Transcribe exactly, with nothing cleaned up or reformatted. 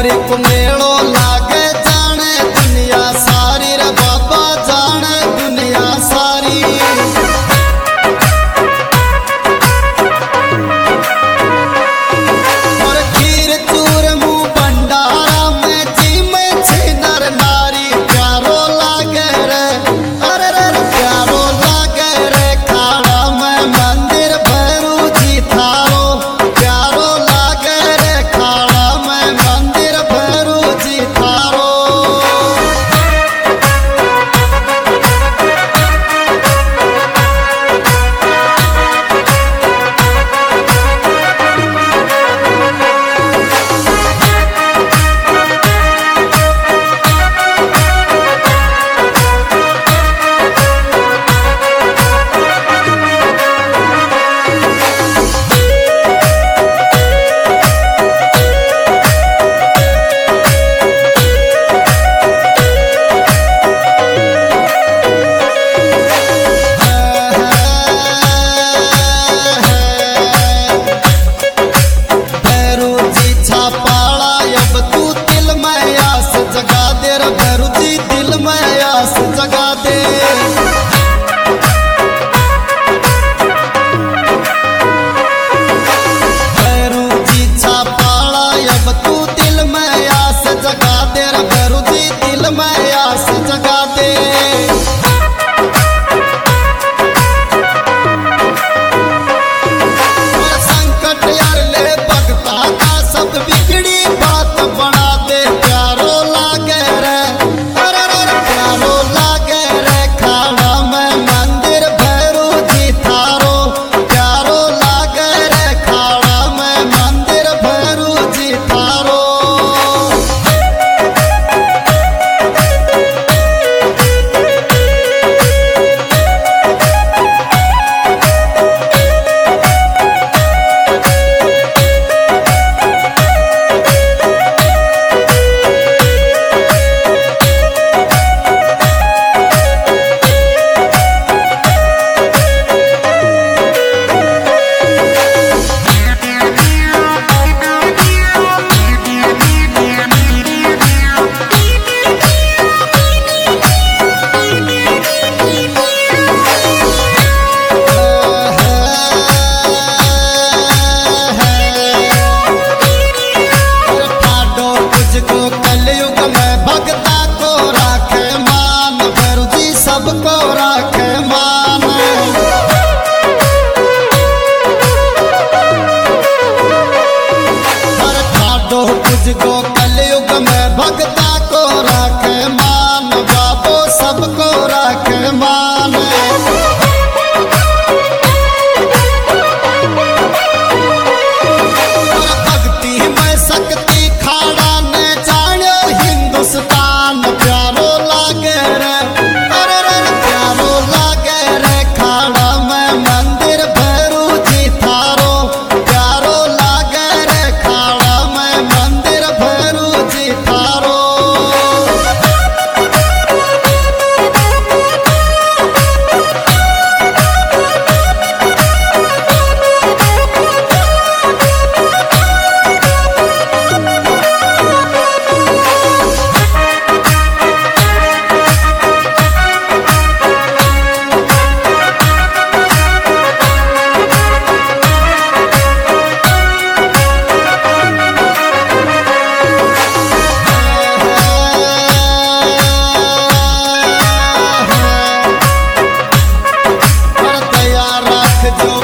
डोगरी को मेलो लागे जाने दुनिया सारी रे बाबा जाने दुनिया सारी। और खीर चूर मुँह भंडारा में जी में छी नर नारी प्यारो लागे रे अरे रे प्यारो लागे रे खाड़ा में मंदिर भैरू जी थारो प्यारो लागे रे खाड़ा में मंदिर भैरू जी थारो। भैरू जी दिल में आस जगा दे भैरू जी छापाड़ा अब तू दिल में आस जगा दे भैरू जी दिल में आस जगा दे। संकट यार ले भगता का सब बिगड़ी बात बना दे प्यारो लागे रे अरे रे प्यारो लागे रे खाड़ा में मंदिर भैरू जी थारो प्यारो लागे रे खाड़ा में मंदिर भैरू जी थारो। कलयुग में भगता को राखे मान भैरू जी सबको राखे मान। हर ठाडो तुझको कलयुग में भगता को राखे मान बाबो सबको राखे मान। भक्ति में शक्ति खाड़ा ने जानो हिंदुस्तान प्यारो लागे रे अरे रे प्यारो लागे रे खाड़ा में मंदिर भैरू जी थारो प्यारो लागे रे खाड़ा में मंदिर भैरू जी थारो। जो